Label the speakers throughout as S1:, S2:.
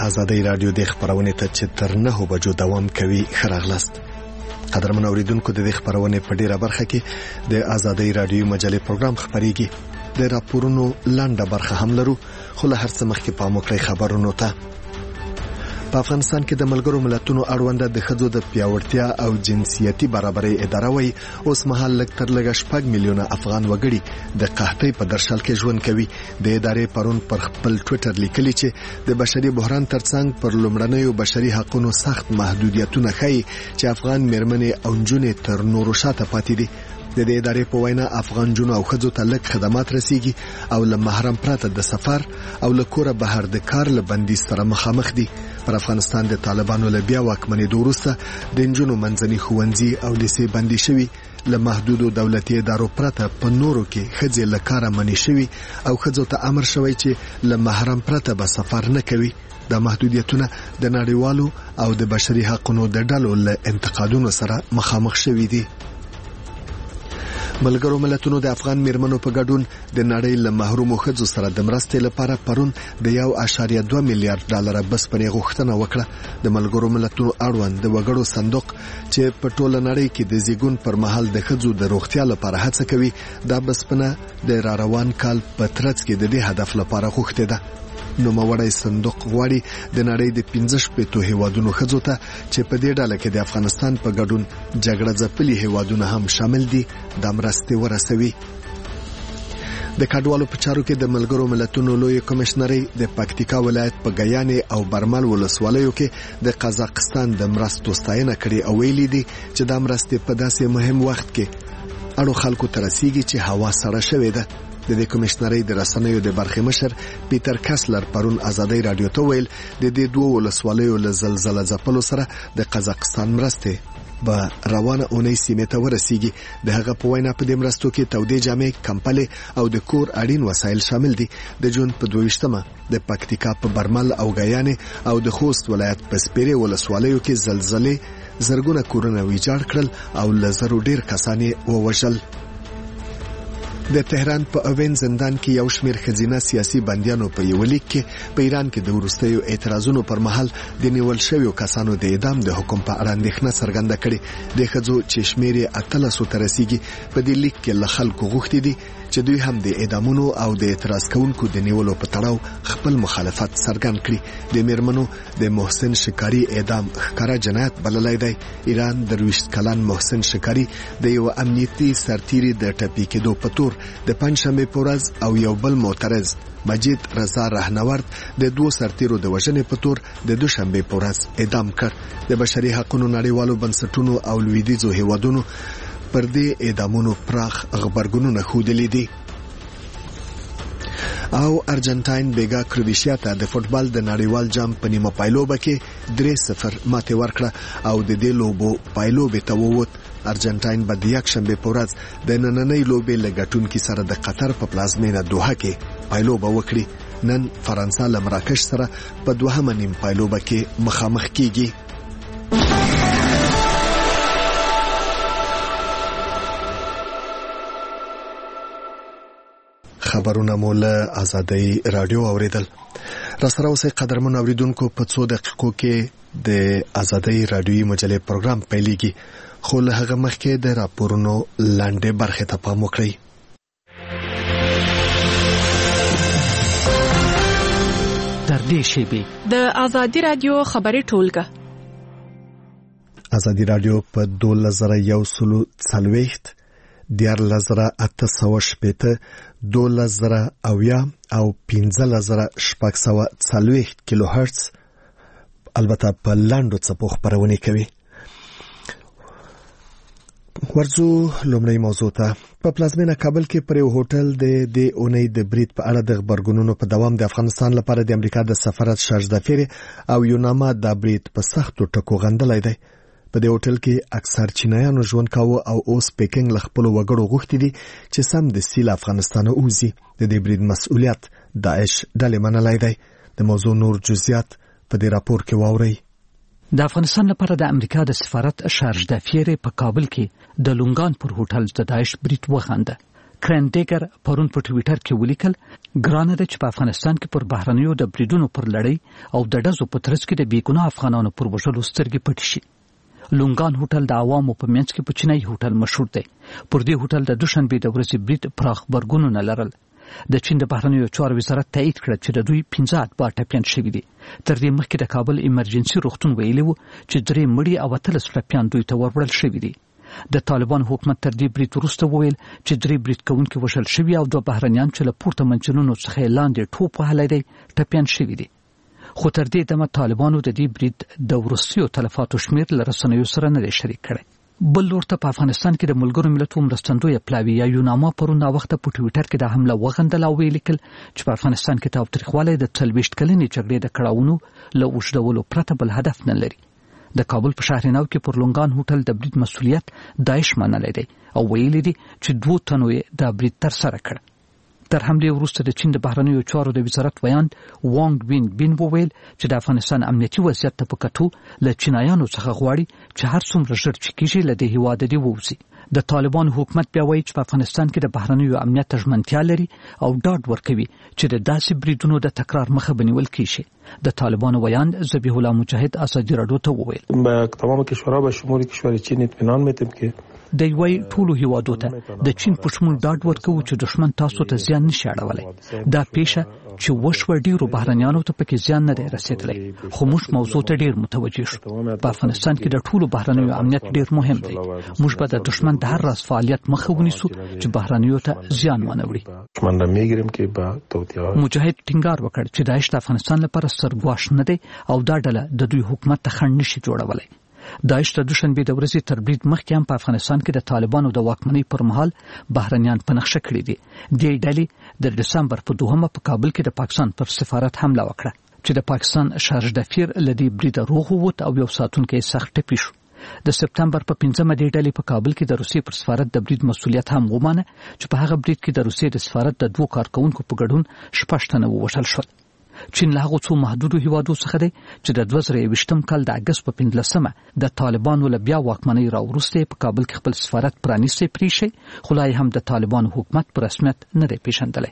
S1: آزادۍ رادیو د خبرونې ته چې تر 9 بجو دوام کوي خراغلاست. قدرمن اوریدونکو د خبرونې په ډیره برخه کې د آزادۍ رادیو مجلې پروګرام خبريږي. د راپورونو لاندې برخه هم لرو، خو له هر څه مخکې په موکړی خبرونو ته. په افغانستان کې د ملګرو ملتونو اړونده د ښځو د پیاوړتیا او جنسیتي برابرۍ اداره وایي اوس مهال لږ تر لږه 6 میلیونه افغان وګړي د قحطۍ په درشل کې ژوند کوي. د ادارې پرون پر خپل ټویټر لیکلي چې د بشري بحران ترڅنګ پر لومړنیو بشري حقوقو سخت محدودیتونه ښيي چې افغان مېرمنې او نجونې تر نورو شاته پاتې دي. د دې ادارې په وینا افغان جنو او ښځو ته لږ خدمات رسیږي او له محرم پرته د سفر او له کوره بهر د کار له بندیز سره مخامخ دي. پر افغانستان د طالبانو له بیا واکمنېدو وروسته د نجونو منځني ښوونځي او لیسې بندي شوي، له محدودو دولتي ادارو پرته په نورو کې ښځې له کاره منې شوي او ښځو ته امر شوی چې له محرم پرته به سفر نه کوي. دا محدودیتونه د نړیوالو او د بشري حقوقو د ډلو له انتقادونو سره مخامخ شوي دي. ملګرو ملتونو د افغان میرمنو په ګډون د نړۍ له محرومو ښځو سره د مرستې لپاره پرون د 1.2 میلیارډ ډالر بسپنې غوښتنه وکړه. د ملګرو ملتونو اړوند د وګړو صندوق چې په ټوله نړۍ کې د زیږون پر مهال د ښځو د روغتیا لپاره هڅه کوي، دا بسپنه د روان کال په ترڅ کې د دې هدف لپاره غوښتې ده. نو موړی صندوق غواړي د نړۍ د 15 هیوادونو ښځو ته چې په دې ډله کې د افغانستان په ګډون جګړه ځپلي هیوادونه هم شامل دي د مرستې ورسوي. د کډوالو په چارو کې د ملګرو ملتونو لوی کمشنري د پکتیکا ولایت په ګیانې او برمل ولسوالیو کې د قزاقستان د مرستو ستاینه کړې او ویلي دي چې د مرستې په داسې مهم وخت کې اړو خلکو ته رسیږي چې هوا سړه شوې ده. د دې کمشنري د رسنیو د برخې مشر پیټر کاسلر پرون آزادۍ رادیو ته ویل د دې دوه ولسوالیو له زلزلې ځپلو سره د قزاقستان مرستې به روانه اونۍ سیمې ته ورسیږي. د هغه په وینا په دې مرستو کې تودې جامې، کمپلې او د کور اړین وسایل شامل دي. د جون په 22مه د پکتیکا په برمل او ګیانې او د خوست ولایت په سپیرې ولسوالیو کې زلزلې زرګونه کورونه ویجاړ کړل او له زرو ډیر کسان ووژل. د تهران په اوین زندان کې یو شمېر ښځینه سیاسي بندیانو په یو لیک کې په ایران کې د وروستیو اعتراضونو پر مهال د نیول شویو کسانو د اعدام د حکم په اړه اندېښنه څرګنده کړې. د ښځو چې شمېر یې 1800 ته رسیږي په دې لیک کې له خلکو غوښتي دي چې دوی هم د اعدامونو او د اعتراض کوونکو د نیولو په تړاو خپل مخالفت څرګند کړي. د میرمنو د محسن شکاری اعدام ښکاره جنایت بللی دی. ایران د 20 کلن محسن شکاری د یو امنیتي سرتیري د ټپي کېدو په تور د پنځشنبه په ورځ او یو بل معترض مجید رضا رهنورد د 2 سرتیرو د وژنې په تور د دوشنبه په ورځ اعدام کړ. د بشري حقوقو نړیوالو بنسټونو او لویدیځو هیوادونو پر دې اعدامونو پراخ غبرګونونه ښودلي دي. او ارجنټاین بیګا کرویشیا ته د فوتبال د نړیوال جام په نیمه پایلوبه کې 3-0 ماتې ورکړه او د دې لوبو پایلوبې ته ووت. ارجنټاین به د یکشنبه په ورځ د نننۍ لوبې له ګټونکي سره د قطر په پلازمینه دوحه کې پایلوبه وکړي. نن فرانسه له مراکش سره په 2مه نیم پایلوبه کې مخامخ کیږي. خبرونه مو له آزادۍ رادیو اوریدل. را سره اوسئ قدرمن اوریدونکو، په 2 دقیقو کې د آزادۍ رادیوي مجلې پروګرام پیلېږي، خو له هغه مخکې د راپورونو لاندې برخې ته پام وکړئ.
S2: تر دې شیبې
S3: د آزادۍ رادیو خبري ټولګه
S1: آزادۍ رادیو په 2040 14880 2000 او 15640 کیلو هرتز البته په لاندو څپو خبرونه کوي. ورځو لومړی موضوع ته. په پلازمینه کابل کې پر یو هوټل د اونۍ د برید په اړه د خبرګونونو په دوام د افغانستان لپاره د امریکا د سفارت شارژ دفیر او یوناما د برید په سختو ټکو غندلای دی. په دې هوټل کې اکثر چینایانو ژوند کاوه او اوس پیکنګ له خپل وګړو غوښتي دي چې سم د سیل افغانستان اوزي. د دې برید مسؤلیت داعش ډلې منلای دی. د موضوع نور جزئیات په دې راپور کې واورئ.
S2: د افغانستان لپاره د امریکا د سفارت شارژ دفیر په کابل کې د لونګان پر هوټل د داعش برید وغنده. کرندګر پرون په ټویټر کې ولیکل ګرانه ده چې په افغانستان کې پر بهرنیو د بریدونو پر لړۍ او د ډزو په ترڅ کې د بیګناه افغانانو پر وژلو سترګې پټې شي. لونګان هوټل د عوامو په منځ کې په چینای هوټل مشهور دی. پر دې هوټل د دوشنبه د ورځې برید پراخ برګونونه لرل. د چین د بهرنیو چارو وزارت تایید کړ چې د دوی 15 اتباع ټپيان شوي دي. تر دې مخکې د کابل ایمرجنسي روغتون ویلي وو چې 3 مړي او 13 ټپيان دوی ته وروړل شوي دي. د طالبان حکومت تر دې برید وروسته وویل چې 3 برید کوونکي وژل شوي او 2 بهرنیان چې له پورته منځلونو څخه لاندې ټوپ وهلی دی ټپيان شوي دي. خو تر دې دمه طالبانو د دې برید د وروستیو تلفاتو شمیر له رسنیو سره نه دی شریک کړی. بل لور ته په افغانستان کې د ملګرو ملتونو مرستندوی پلاوی یا یوناما پرون وخت په ټویټر کې د حمله وغندل او ویل چې په افغانستان کې تاوتریخوالی د 40 کلنې جګړې د کړاوونو له اوږدولو پرته بل هدف نه لري. د کابل په شهر نو کې پر لونګان هوټل د برید مسؤلیت داعش منلی دی او ویلي دي چې 2 تنو یې د برید تر سره کړ. تر حمله وروسته د چین د بهرنیو چارو د وزارت ویاند وانګ بین وویل چې د افغانستان امنیتي وضعیت ته په کتو له چینایانو څخه غواړي چې هر څومره ژر چې کېږي له دې هیواده دی ووځي. د طالبان حکومت بیا وایي چې په افغانستان کې د بهرنیو امنیت ژمنتیا لري او ډاډ ورکوي چې د داسې بریدونو د تکرار مخه بنیول کیږي. د طالبانو ویاند ذبیح الله مجاهد ازادي رادیو ته وویل
S4: تمام کشورها به شمول کشور چین اطمینان میتم که
S2: د یوې ټولو هیوادو ته د چین په شمول ډاډ ورکوي چې دښمن تاسو ته زیان نشي اړولی. دا پیښه چې وشوه ډیرو بهرنیانو ته پکې زیان نه دی رسېدلی، خو موږ موضوع ته ډیر متوجه شو. په افغانستان کې د ټولو بهرنیو امنیت ډیر مهم دی. موږ به د دښمن د هر راز فعالیت مخه ونیسو چې بهرنیو ته زیان ونه وړي. مجاهد ټینګار وکړ چې داعش د افغانستان لپاره سرګواش نه دی او دا ډله د دوی حکومت ته خنډ نشي جوړولی. داعش د دوشنبه د ورځې تر برید مخکې هم په افغانستان کې د طالبانو د واکمنۍ پر مهال بهرنیان په نقشه کړي دي. دې ډلې د دسمبر په 2 په کابل کې د پاکستان پر سفارت حمله وکړه چې د پاکستان شارج دفیر لدی برید روغ ووت او یو ساتونکو سخت ټپي شو. د سپتمبر په 5 د ډلې په کابل کې د روسیې پر سفارت د برید مسؤلیت هم ومانه چې په هغه برید کې د روسیې د سفارت د 2 کارکونکو په ګډون 6 تنه ووژل شول. چین له هغو څو محدودو هیوادو څخه دی چې د 2021 کال د اگست په 15 د طالبانو له بیا واکمنۍ راوروسته په کابل کې خپل سفارت پرانیستی پریښی، خو لا هم د طالبانو حکومت په رسمیت نه دی پیژندلی.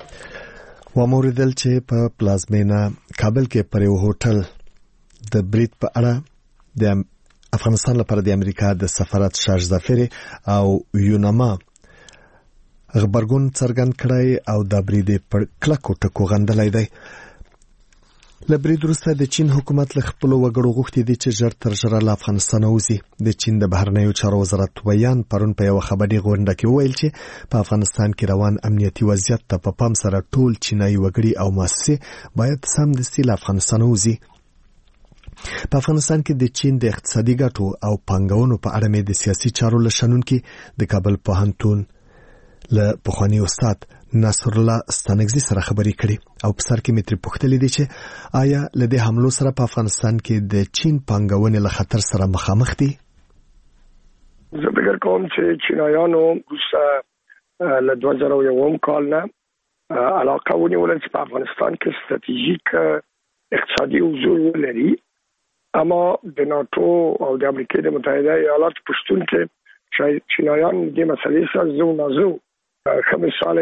S1: وموریدل چې په پلازمینا کابل کې پر یو هوټل د برید په اړه د افغانستان لپاره د امریکا د سفارت شارج دفیر او یوناما خبرګون څرګند کړی او د برید پر کلکو ټکو غندلی دی. لبرید وروسته د چین حکومت له خپل وګړو غوښتي دي چې ژر تر ژره له افغانستان ووځي. د چین د بهرنیو چارو وزارت ویان پرون په یو خبري غونډه کې وویل چې په افغانستان کې روان امنیتي وضعیت ته په پام سره ټول چینایي وګړي او مؤسسې باید سمدستي له افغانستان ووځي. په افغانستان کې د چین د اقتصادي ګټو او پانګونو په اړه مې د سیاسي چارو لشنونکي د کابل پوهنتون له پخوانی استاد نصر الله ستانګزي سره خبرې کړې او په سر کې متر پوښتلې دي چې آیا له دې حملو سره په افغانستان کې د چین پانګونې له خطر سره مخامخ دي؟
S5: زه فکر کوم چې چینایانو له 2001 کال نه علاقه ونیوله چې په افغانستان کې ستراتیژیک اقتصادي حضور لري، اما د ناتو او د امریکا د متحده ایالاتو په شتون کې چینایان د مسلې سره زو نازو ښه مثال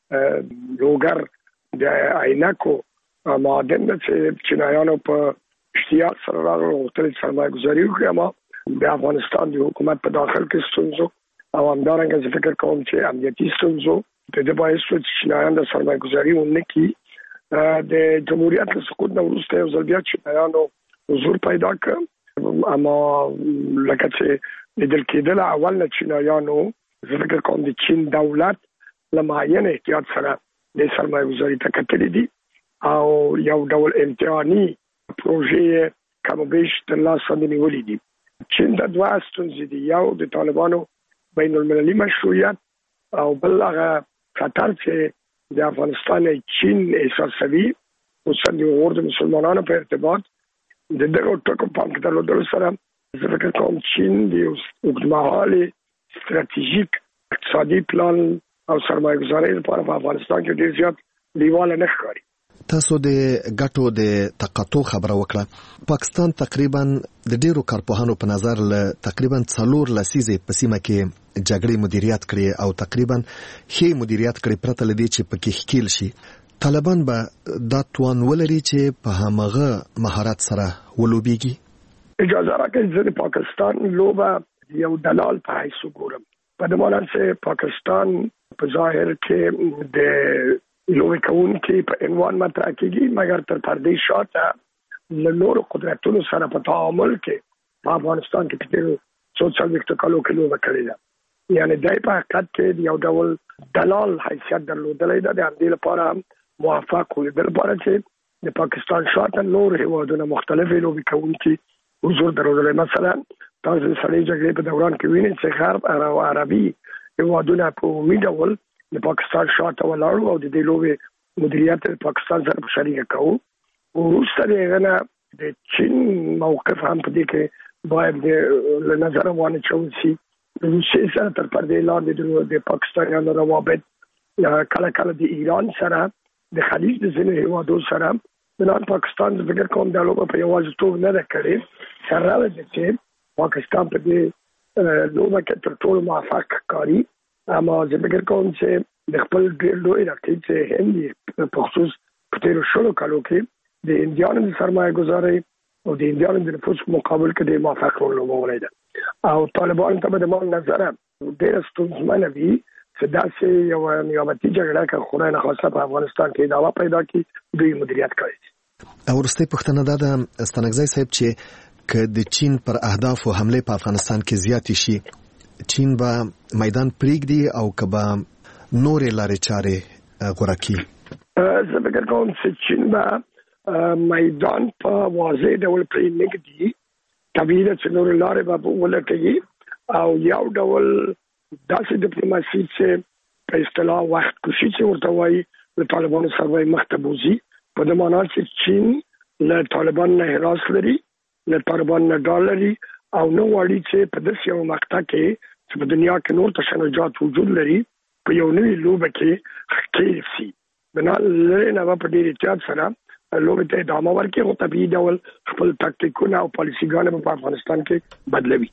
S5: لوګر د عینکو معدن چې چینایانو په اشتیاق سره راغلل سرمایه گذاري وکړي، اما د افغانستان د حکومت په داخل کې ستونزو او همدارنګه زه فکر کوم چې امنیتي ستونزو د دې باعث شو چې چینایان د سرمایه گذاري ونه کړي. د جمهوریت له سقوط نه وروسته یو ځل بیا چینایانو حضور پیدا کړ، اما لکه چې لیدل کېدل اول نه چینایانو زه فکر کوم د چین دولت له معین احتیاط سره د سرمایه گذاري ته کتلې دي او یو ډول امتحاني پروژې کوم بیش تر لاسه نیولې دي. چین د 2 ستونزې دي، یو د طالبانو بین المللي مشروعیت او بل هغه خطر چې د افغانستان چین احساسوي خصوصا د غور د مسلمانانو په ارتباط د دغه ټکو پام کې درلودلو سره زه فکر کوم چین د اوږدمهالي ستراتیژیک اقتصادي پلان او سرمایه گذاري لپاره په افغانستان کې ډیر زیات دیواله نه ښکاري.
S1: تاسو د ګټو د تقاطع خبره وکړه. پاکستان تقریبا د ډیرو کارپوهانو په نظر له تقریبا 4 لسیزې په سیمه کې جګړې مدیریت کړي او تقریبا ښه مدیریت کړي پرته لدی چې پکې ښکیل شي. طالبان به دا توان ولري چې په همغه مهارت سره ولوبيږي.
S5: اجازه راکړئ چې د پاکستان لوبه یو دلال په حیث وګورم. په دې معنی چې پاکستان په ظاهر کې د لوبې کوونکي په عنوان مطرح کېږي، مګر تر پردې شاته له نورو قدرتونو سره په تعامل کې په افغانستان کې په 40 کالو کې لوبه کړې ده. یعنی دای په حقیقت کې یو ډول دلال حیثیت درلودلی ده. د همدې لپاره موافق وي لپاره چې د پاکستان شاته نور هیوادونه مختلفې لوبې کوونکي حضور درلودلی. مثلا تاسو سړی جګړې په دوران کې وینئ چې غرب او عربي هیوادونه په عمومي ډول د پاکستان شاته ولاړو او د دې لوبې مدیریت پاکستان سره په شریکه کوو. وروسته د هغه نه د چین موقف هم په دې کې باید له نظره وانچول شي. د روسیې سره تر پردې لاندې د پاکستانیانو روابط کله کله د ایران سره د خلیج د ځینو هیوادو سره بنان پاکستان د فکر کوم د لوبه په یوازیتوب نه ده کړې. سره د چې پاکستان په دې لوبه کې تر ټولو موافق کاری. اما زه فکر کوم چې د خپل ډېر لوی رقیب چې هند په خصوص په تیرو شلو کالو کې د انډیانو د سرمایه گذارۍ او د انډیانو د نفوذ مقابل کې د موافق رول لوبولی ده. او طالبان ته به د مال نظره ډېره ستونزمنه وي چې داسې یو نیابتي جګړه که خدای نخواسته په افغانستان کې ادامه پیدا کړي دوی مدیریت کوي.
S1: وروستۍ پوښتنه دا ده ستانکزی صاحب چې که د چین پر اهدافو حمله په افغانستان کې زیاتې شي، چین به میدان پریږدي او که به نورې لارې چارې غوره کړي؟
S5: زه فکر کوم چې چین به میدان په واضح ډول پرې نه ږدي. طبیعي ده چې نورې لارې به ولټوي او یو ډول داسې ډیپلوماسي چې په اصطلاح وخت کشي چې ورته وایي له طالبانو سره به مخ ته بوځي. په دې معنی چې چین له طالبان نه حراس لري، له طالبان نه ډال لري او نو وړي چې په داسې یو مقطع کې چې په دنیا کې نور تشنجات وجود لري په یو نوې لوبه کې ښکېل شي. بنا لري نه په ډېر احتیاط سره لوبه ته ادامه ورکړي او طبیعي ډول خپل تاکتیکونه او پالیسیګانې په افغانستان کې بدلوي.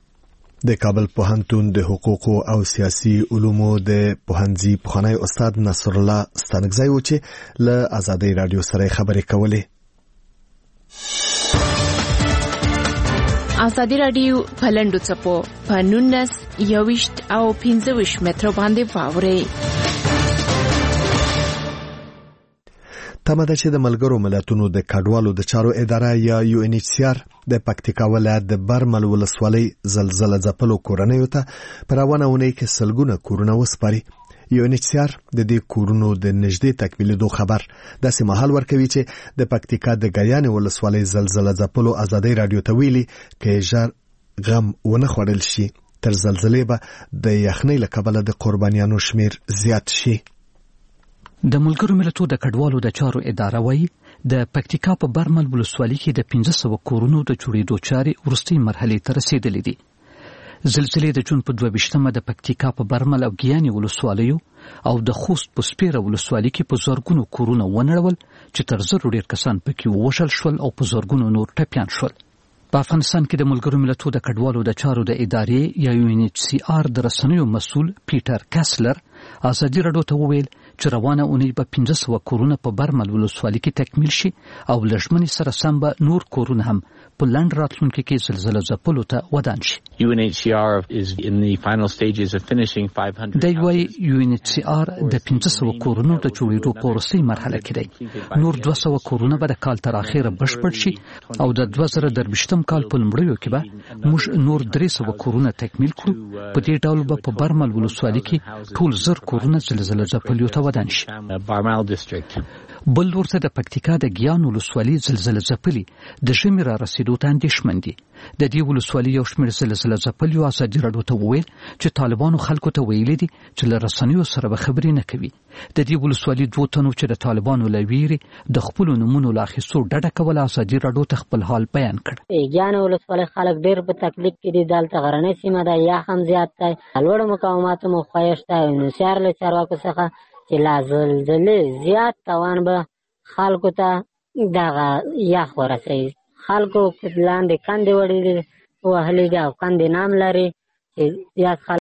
S1: د کابل پوهنتون د حقوقو او سیاسي علومو د پوهنځي پخوانی استاد نصر الله ستانکزی و چې له آزادۍ رادیو سره خبرې کولې.
S3: آزادی رادیو پلندو چپو په 19 21 او 25 متر باندې واوري.
S1: تمه ده چې د ملګرو ملتونو د کډوالو د چارو اداره یا UNHCR د پکتیکا ولایت د برمل ولسوالۍ زلزلہ ځپلو کورنیو ته په روانه اونۍ کې سلګونه کورونه وسپاري. UNHCR د دې کورونو د نږدې تکمیلېدو خبر داسې مهال ورکوي چې د پکتیکا د ګیانې ولسوالۍ زلزلہ ځپلو آزادۍ رادیو ته ویلي کې ژر غم ونه خوړل شي تر زلزلې به د یخنۍ له کبله د قربانیانو شمیر زیات شي.
S2: د ملګرو ملتونو د کډوالو د چارو اداره وايي د پکتیکا په برمل ولسوالۍ کې د 1500 کورونو د جوړېدو چارې وروستۍ مرحلې ته رسیدلې دي. زلزلې د جون په 22مه د پکتیکا په برمل او ګیانې ولسوالیو او د خوست په سپیره ولسوالۍ کې په زرګونو کورونه ونړول چې تر زرو ډیر کسان پکې ووژل شول او په زرګونو نور ټپيان شول. په افغانستان کې د ملګرو ملتونو د کډوالو د چارو د ادارې یا UNHCR د رسنیو مسؤل پیټر کاسلر آزادي رادیو ته وویل چې روانه اونۍ به 1500 کورونه په برمل ولسوالۍ کې تکمیل شي او لږمنې سره سم به نور کورونه هم په لنډ راتلونکي کې زلزلہ ځپلو ته ودان شي.
S6: UNHCR is in the final stages of finishing 500.
S2: دی وايي UNHCR د 1500 کورونو د جوړېدو په وروستۍ مرحله کې دی. نور 200 کورونه به د کال تر اخره بشپړ شي او د 2023م کال په لومړیو کې به موږ نور 300 کورونه تکمیل کړو. په دې ډول به په برمل ولسوالۍ کې ټول زر کورونه زلزلہ ځپلو ته ودان شي. بل ورته د پکتیکا د ګیان ولسوالۍ زلزلہ ځپلي د ژمي را رسیدو ته اندېښمن دي. د دې ولسوالۍ یو شمېر زلزلہ ځپلو آزادي رادیو ته وویل چې طالبانو خلکو ته ویلي دي چې له رسنیو سره به خبرې نه کوي. د دې ولسوالۍ 2 تنو چې د طالبانو له ویري د خپل نمونو لا اخیستو ډډه کوله آزادي رادیو ته خپل حال بیان کړ.
S7: ګیان ولسوالۍ خلک ډېر په تکلیف کې دي. دلته غرنۍ سیمه ده، یا هم زیات دی، لوړ مقاومات مو ښایسته او نو سیار له چارواکو څخه چې لا زلزلې زیات توان به خلکو ته دغه یخ ورسوي. خلکو لاندې کندې وهلې دي او کندې نام لري چې زیات